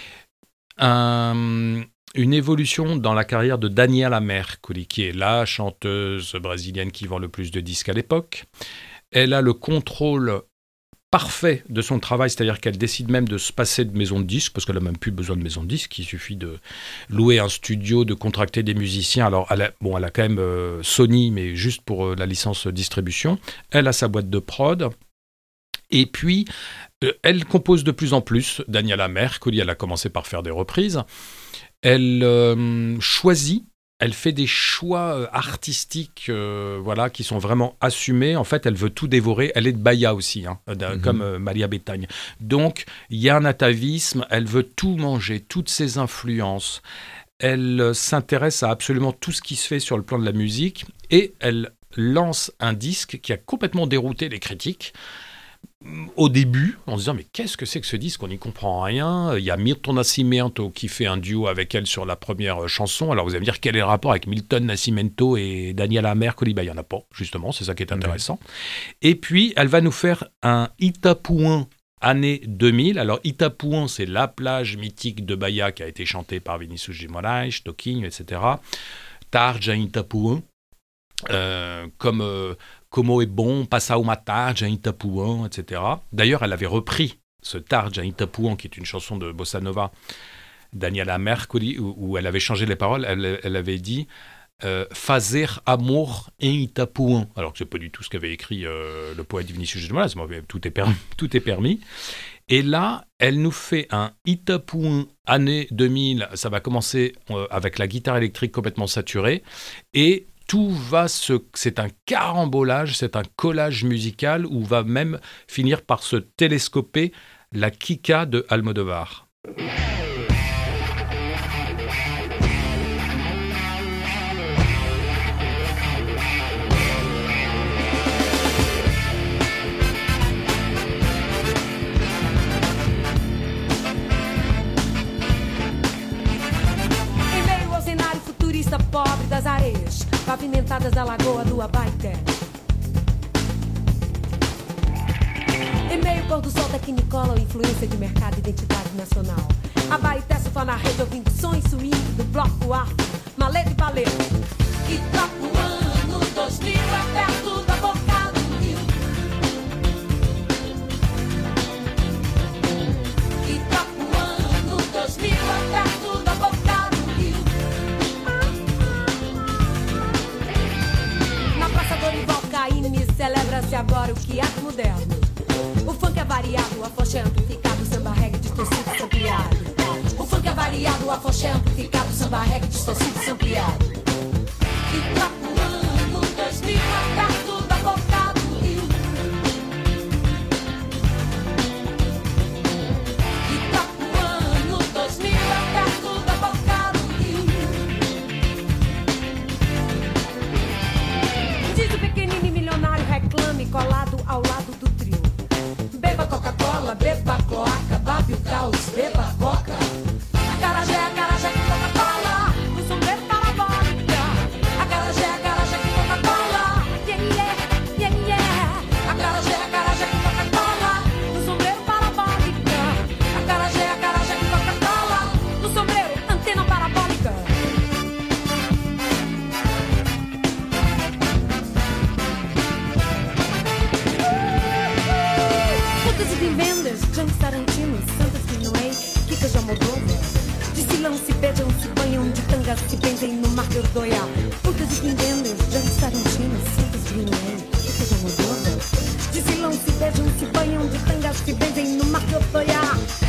un- une évolution dans la carrière de Daniela Mercury, qui est la chanteuse brésilienne qui vend le plus de disques à l'époque. Elle a le contrôle parfait de son travail, c'est-à-dire qu'elle décide même de se passer de maison de disques, parce qu'elle n'a même plus besoin de maison de disques, il suffit de louer un studio, de contracter des musiciens. Alors, elle a, bon, elle a quand même euh, Sony, mais juste pour euh, la licence distribution. Elle a sa boîte de prod. Et puis, euh, elle compose de plus en plus. Daniela Mercury, elle a commencé par faire des reprises. Elle euh, choisit, elle fait des choix euh, artistiques euh, voilà, qui sont vraiment assumés. En fait, elle veut tout dévorer. Elle est de Bahia aussi, hein, d'un- Mhm. comme euh, Maria Bethâgne. Donc, il y a un atavisme. Elle veut tout manger, toutes ses influences. Elle euh, s'intéresse à absolument tout ce qui se fait sur le plan de la musique. Et elle lance un disque qui a complètement dérouté les critiques. Au début, en se disant mais qu'est-ce que c'est que ce disque, on n'y comprend rien. Il y a Milton Nascimento qui fait un duo avec elle sur la première chanson. Alors vous allez me dire quel est le rapport avec Milton Nascimento et Daniela Mercury? Ben, il n'y en a pas, justement, c'est ça qui est intéressant. Et puis elle va nous faire un Itapuã année deux mille. Alors Itapuã, c'est la plage mythique de Bahia qui a été chantée par Vinícius de Moraes, Toquinho, et cetera. Tarde em Itapuã, euh, comme euh, Como é bom passar uma tarde em Itapuã, et cetera. D'ailleurs, elle avait repris ce Tarde em Itapuã, qui est une chanson de Bossa Nova, Daniela Mercury, où, où elle avait changé les paroles. Elle, elle avait dit euh, Fazer amor em Itapuã. Alors que c'est pas du tout ce qu'avait écrit euh, le poète Vinícius de Moraes, mais tout est permis. Tout est permis. Et là, elle nous fait un Itapuã année deux mille. Ça va commencer euh, avec la guitare électrique complètement saturée. Et tout va se... C'est un carambolage, c'est un collage musical où va même finir par se télescoper la Kika de Almodovar. Em meio ao cenário futurista pobre das areias pavimentadas da lagoa do Abaeté, em meio ao pôr do sol da Quinicola, influência de mercado e identidade nacional, Abaeté surfa na rede ouvindo som e swing do bloco afro, malê de balé. Itapuã no dois mil é perto da boca do rio. Itapuã no dois mil é perto da boca do rio. Na Praça Dorival Caymmi celebra-se agora o que é moderno. O funk é variado, o afoxé amplificado, samba reggae distorcido e sampleado. O funk é variado, o afoxé amplificado, samba reggae distorcido e sampleado. Itapuã no dois mil é perto da boca do rio. Itapuã no dois mil é perto da boca do rio. Diz o pequenino e milionário reclame colado ao lado do trio. Beba Coca-Cola, beba cloaca, babe o caos, beba coca. Acarajé, acarajé com Coca-Cola, No sombreiro parabólica, acarajé, acarajé com Coca-Cola. yeah, yeah, yeah, yeah. Acarajé, acarajé com Coca-Cola, No sombreiro parabólica, acarajé, acarajé com Coca-Cola. no sombreiro antena parabólica. tangas se prendem no mar de Ordoia. Putas e quindendas, James Tarantino, Santos de Greenway, Rita Almodóvar. Desfilam, se beijam, se banham de tangas se prendem no mar de Ordoia.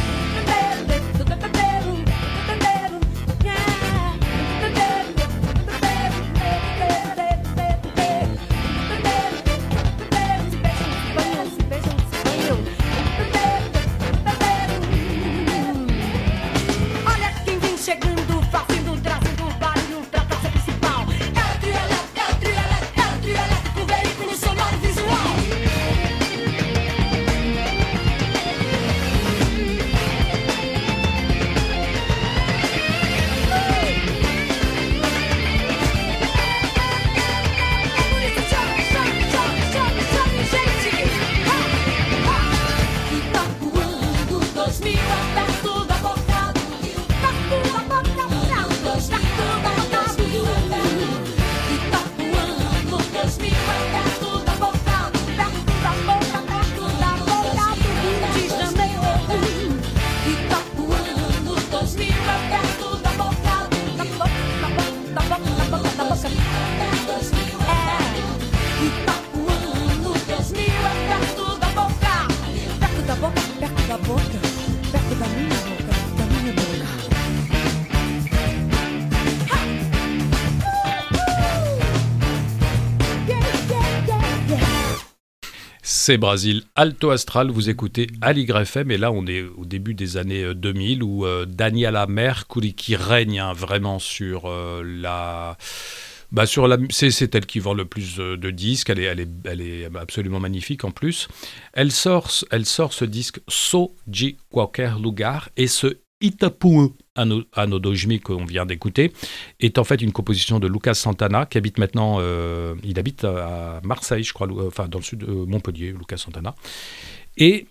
C'est Brasil Alto Astral, vous écoutez Aligre F M et là on est au début des années deux mille où euh, Daniela Mercury qui règne hein, vraiment sur euh, la... Bah sur la c'est, c'est elle qui vend le plus de disques, elle est, elle, est, elle est absolument magnifique en plus. Elle sort, elle sort ce disque So de Qualquer Lugar et ce Itapuã Ano dois mil qu'on vient d'écouter est en fait une composition de Lucas Santana qui habite maintenant, euh, il habite à Marseille je crois, enfin dans le sud de Montpellier, Lucas Santana. Et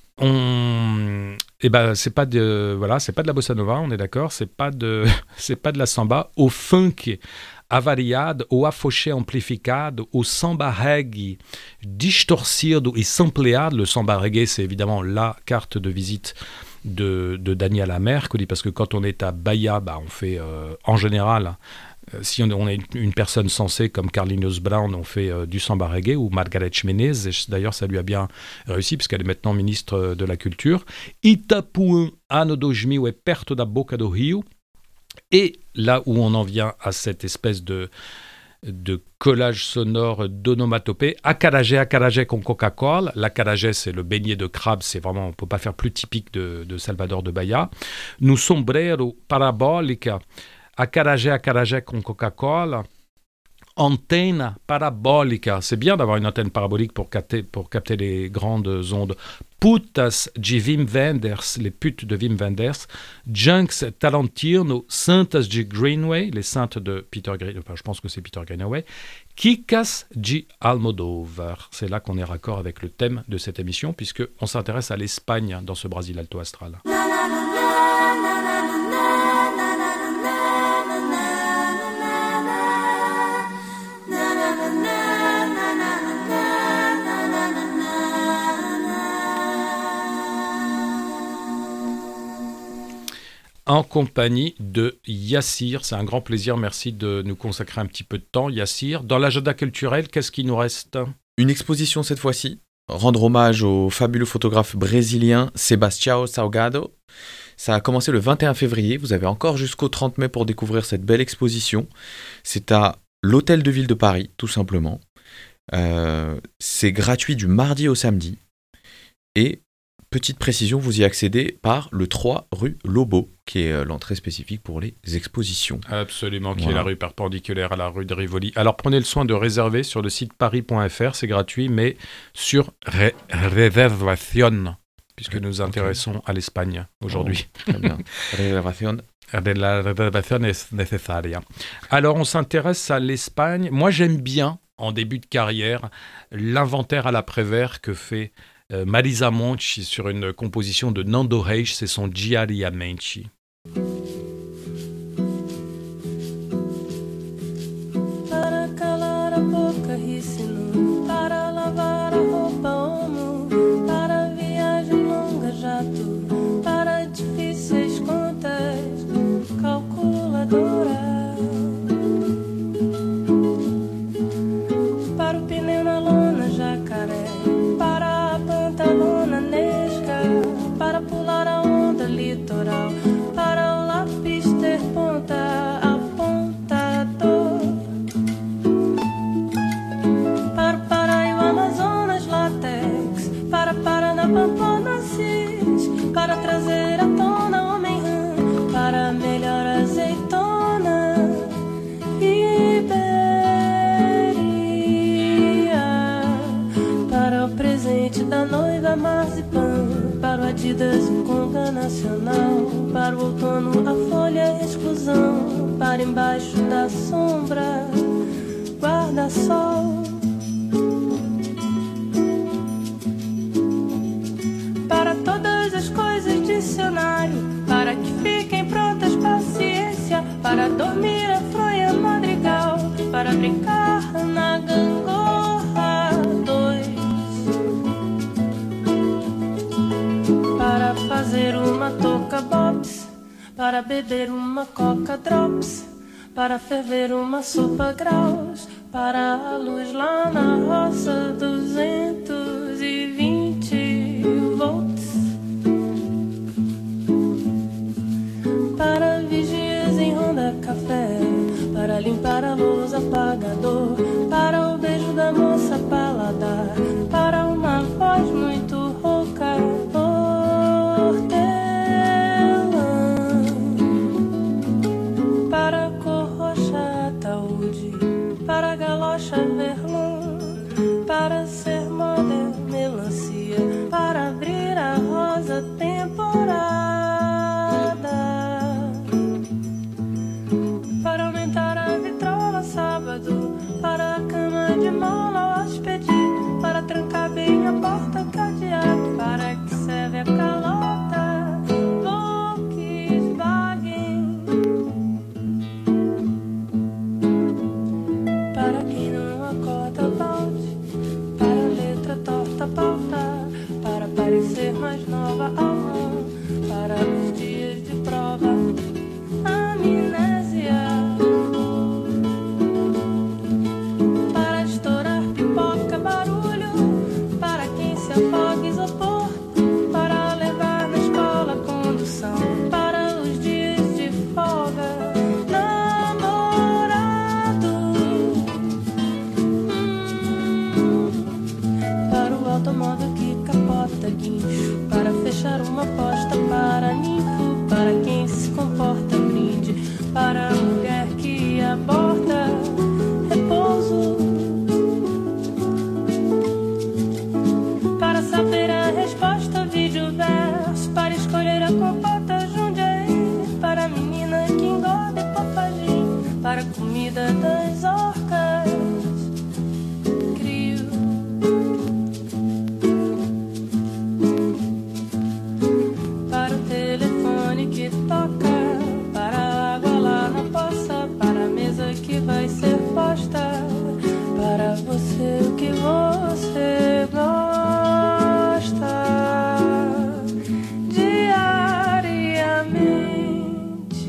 on, et ben c'est pas de, voilà, c'est pas de la bossa nova, on est d'accord, c'est pas de, c'est pas de la samba, au funk avariado, au afoxé amplificado, au samba reggae distorcido et sampleado. Le samba reggae c'est évidemment la carte de visite de, de Daniela Mercury, parce que quand on est à Bahia, bah on fait euh, en général, euh, si on, on est une, une personne sensée comme Carlinhos Brown, on fait euh, du samba reggae, ou Margareth Menezes, et d'ailleurs ça lui a bien réussi puisqu'elle est maintenant ministre de la Culture. Itapuã Ano dois mil é perto da boca do Rio, et là où on en vient à cette espèce de de collage sonore d'onomatopée. Acarajé, acarajé con Coca-Cola. L'acarajé, c'est le beignet de crabe. C'est vraiment, on ne peut pas faire plus typique de, de Salvador de Bahia. No sombrero parabólica. Acarajé, acarajé con Coca-Cola. Antenne parabólica. C'est bien d'avoir une antenne parabolique pour capter, pour capter les grandes ondes. Putas de Wim Wenders, les putes de Wim Wenders. Junks Tarantino, Santas de Greenway, les saintes de Peter Greenaway, enfin je pense que c'est Peter Greenaway. Kikas de Almodóvar. C'est là qu'on est raccord avec le thème de cette émission, puisqu'on s'intéresse à l'Espagne dans ce Brasil Alto Astral. En compagnie de Yassir. C'est un grand plaisir, merci de nous consacrer un petit peu de temps, Yassir. Dans l'agenda culturel, qu'est-ce qui nous reste ? Une exposition cette fois-ci, rendre hommage au fabuleux photographe brésilien Sebastião Salgado. Ça a commencé le vingt et un février, vous avez encore jusqu'au trente mai pour découvrir cette belle exposition. C'est à l'Hôtel de Ville de Paris, tout simplement. Euh, c'est gratuit du mardi au samedi. Et petite précision, vous y accédez par le trois rue Lobo, qui est l'entrée spécifique pour les expositions. Absolument, qui voilà. est la rue perpendiculaire à la rue de Rivoli. Alors prenez le soin de réserver sur le site paris point f r, c'est gratuit, mais sur ré- réservation, puisque nous nous intéressons okay. à l'Espagne aujourd'hui. Oh, très bien. Réservation. La réservation est nécessaire. Alors on s'intéresse à l'Espagne. Moi j'aime bien, en début de carrière, l'inventaire à l'après-vert que fait Euh, Marisa Monte sur une composition de Nando Reis, c'est son Diariamente. Para calar a boca, ricino, para lavar a roupa, homo, para viagem longa, jato, para difíceis contas, calculadora. marrazipã, para o Adidas o Conga Nacional, para o outono a folha exclusão, para embaixo da sombra guarda-sol. Para todas as coisas dicionário, para que fiquem prontas paciência, para dormir a fronha madrigal, para brincar na gangorra dois, para fazer uma toca bops, para beber uma coca drops, para ferver uma sopa graus, para a luz lá na roça duzentos e vinte volts, para vigias em ronda café, para limpar a luz apagador, para o beijo da moça paladar, para uma voz muito rouca hortelã, para cor roxa ataúde, para galocha verlã, para ser moda melancia, para abrir a rosa temporada, para aumentar a vitrola sábado, para a cama de mola hóspede, para trancar bem a porta cadeado, para que serve a calota Volkswagen, para quem não acorda balde, para a letra torta pauta, para parecer mais nova alma, para os dias de prova, amnésia, para estourar pipoca, barulho, para quem se afoga isopor, para levar na escola condução, para os dias de folga, namorado, hum, para o automóvel que capota guincho, para fechar uma aposta, para ninfo, para quem se comporta brinde, para a mulher que aborta repouso, para saber a resposta vídeo verso, para escolher a compota Jundiaí, para a menina que engorda e papagim, para a comida das orcas crio, para o telefone que toca, para a água lá na poça, para a mesa que vai ser posta, para você o que você gosta diariamente.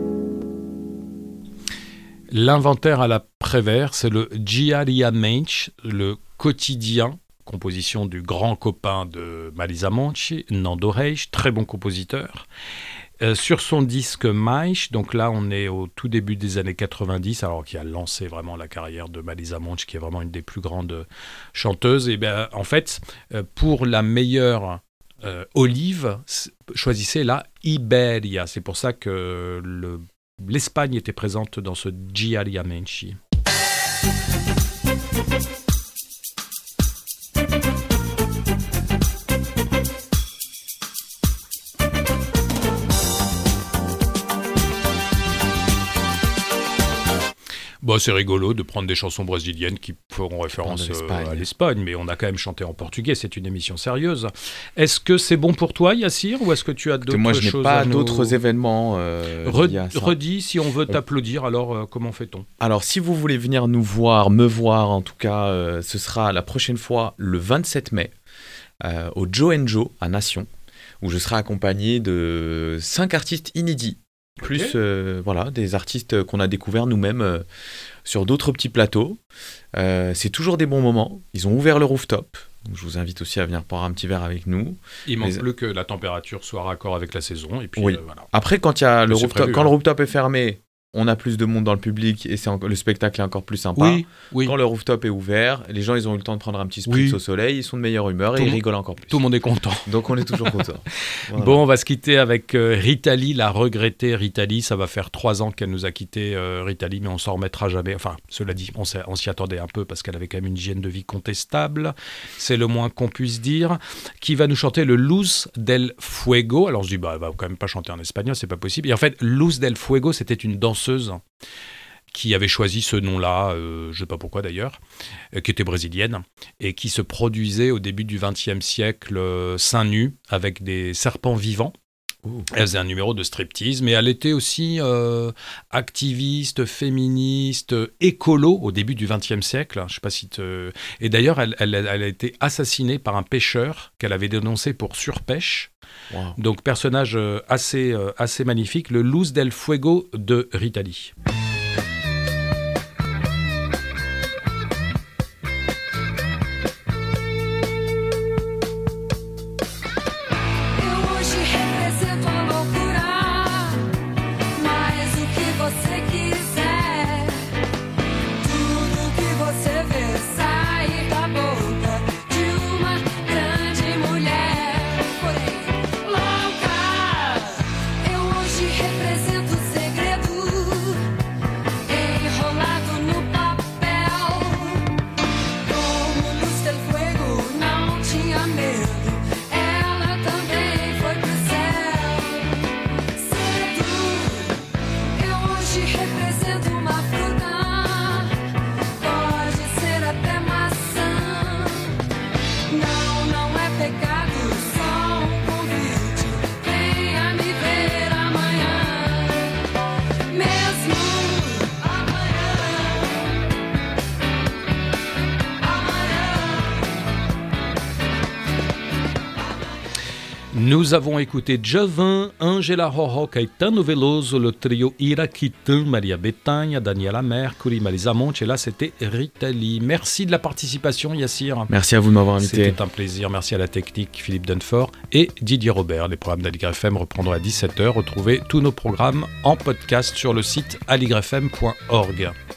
L'inventaire à la Prévert, c'est le Diariamente, le quotidien, composition du grand copain de Marisa Monte, Nando Reis, très bon compositeur. Euh, sur son disque Mais, donc là on est au tout début des années quatre-vingt-dix, alors qui a lancé vraiment la carrière de Marisa Monte, qui est vraiment une des plus grandes chanteuses. Et bien en fait, euh, pour la meilleure euh, olive, choisissez la Iberia. C'est pour ça que le, l'Espagne était présente dans ce Diariamente. Bon, c'est rigolo de prendre des chansons brésiliennes qui feront référence euh, à l'Espagne, mais on a quand même chanté en portugais, c'est une émission sérieuse. Est-ce que c'est bon pour toi, Yassir, ou est-ce que tu as d'autres choses à nous... Moi, je n'ai pas d'autres événements euh, Red, liés à ça. Redis, si on veut t'applaudir, alors euh, comment fait-on ? Alors, si vous voulez venir nous voir, me voir en tout cas, euh, ce sera la prochaine fois le vingt-sept mai euh, au Joe and Joe à Nation, où je serai accompagné de cinq artistes inédits. Plus okay. euh, voilà, des artistes qu'on a découverts nous-mêmes euh, sur d'autres petits plateaux. Euh, c'est toujours des bons moments. Ils ont ouvert le rooftop. Donc je vous invite aussi à venir boire un petit verre avec nous. Il manque Mais... plus que la température soit raccord avec la saison. Et puis, oui. euh, voilà. Après, quand, y a le rooftop, prévu, quand hein. le rooftop est fermé, on a plus de monde dans le public et c'est en- le spectacle est encore plus sympa. Oui, oui. Quand le rooftop est ouvert, les gens ils ont eu le temps de prendre un petit spritz Oui. au soleil, ils sont de meilleure humeur Tout et ils le- rigolent encore plus. Tout le monde est content. Donc on est toujours content. Voilà. Bon, on va se quitter avec euh, Rita Lee, la regrettée Rita Lee. Ça va faire trois ans qu'elle nous a quitté, euh, Rita Lee, mais on s'en remettra jamais. Enfin, cela dit, on, s'est- on s'y attendait un peu parce qu'elle avait quand même une hygiène de vie contestable. C'est le moins qu'on puisse dire. Qui va nous chanter le Luz del Fuego. Alors on se dit, bah, elle va quand même pas chanter en espagnol, c'est pas possible. Et en fait, Luz del Fuego, c'était une danseuse qui avait choisi ce nom-là, euh, je ne sais pas pourquoi d'ailleurs, euh, qui était brésilienne, et qui se produisait au début du vingtième siècle euh, seins nus, avec des serpents vivants. Elle faisait un numéro de striptease, mais elle était aussi euh, activiste, féministe, écolo au début du vingtième siècle. Je sais pas si te... Et d'ailleurs, elle, elle- elle a été assassinée par un pêcheur qu'elle avait dénoncé pour surpêche. Wow. Donc, personnage euh, assez, euh, assez magnifique, le Luz del Fuego de Rita Lee. Eu hoje represento a loucura, mas o que você quiser, tudo que você vê sair da boca de uma grande mulher, porém louca. Eu hoje represento o segredo enrolado no papel, como Luz del Fuego não tinha medo. Ela também foi pro céu cedo. Eu hoje represento uma fruta, pode ser até maçã. Não, não é pecado, só um convite. Venha me ver amanhã, mesmo amanhã, Nous avons écouté Jovin, Angela Rorró, Caetano Veloso, le trio Iraquitã, Maria Bethânia, Daniela Mercury, Marisa Monte, et là c'était Rita Lee. Merci de la participation, Yassir. Merci à vous de m'avoir invité. C'était un plaisir. Merci à la technique, Philippe Dunfort et Didier Robert. Les programmes d'Aligre F M reprendront à dix-sept heures. Retrouvez tous nos programmes en podcast sur le site aligrefm point org.